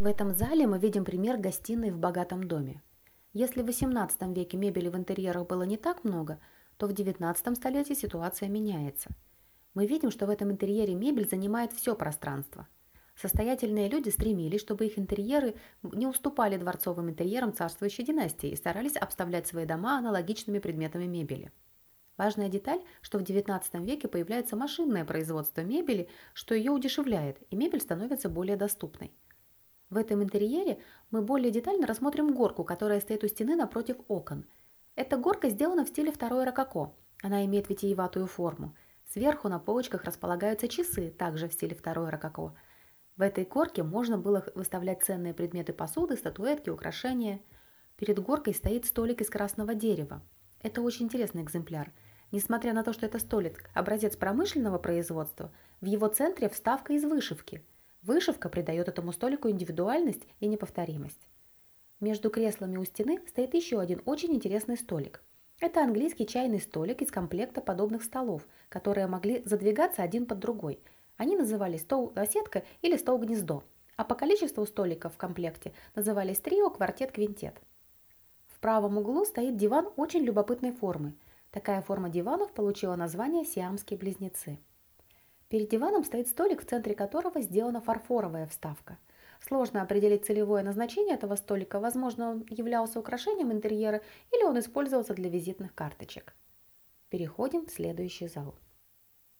В этом зале мы видим пример гостиной в богатом доме. Если в XVIII веке мебели в интерьерах было не так много, то в XIX столетии ситуация меняется. Мы видим, что в этом интерьере мебель занимает все пространство. Состоятельные люди стремились, чтобы их интерьеры не уступали дворцовым интерьерам царствующей династии и старались обставлять свои дома аналогичными предметами мебели. Важная деталь, что в XIX веке появляется машинное производство мебели, что ее удешевляет, и мебель становится более доступной. В этом интерьере мы более детально рассмотрим горку, которая стоит у стены напротив окон. Эта горка сделана в стиле второй рококо. Она имеет витиеватую форму. Сверху на полочках располагаются часы, также в стиле второй рококо. В этой горке можно было выставлять ценные предметы посуды, статуэтки, украшения. Перед горкой стоит столик из красного дерева. Это очень интересный экземпляр. Несмотря на то, что это столик образец промышленного производства, в его центре вставка из вышивки. Вышивка придает этому столику индивидуальность и неповторимость. Между креслами у стены стоит еще один очень интересный столик. Это английский чайный столик из комплекта подобных столов, которые могли задвигаться один под другой. Они назывались стол-оседка или стол-гнездо, а по количеству столиков в комплекте назывались трио, квартет, квинтет. В правом углу стоит диван очень любопытной формы. Такая форма диванов получила название сиамские близнецы. Перед диваном стоит столик, в центре которого сделана фарфоровая вставка. Сложно определить целевое назначение этого столика, возможно, он являлся украшением интерьера или он использовался для визитных карточек. Переходим в следующий зал.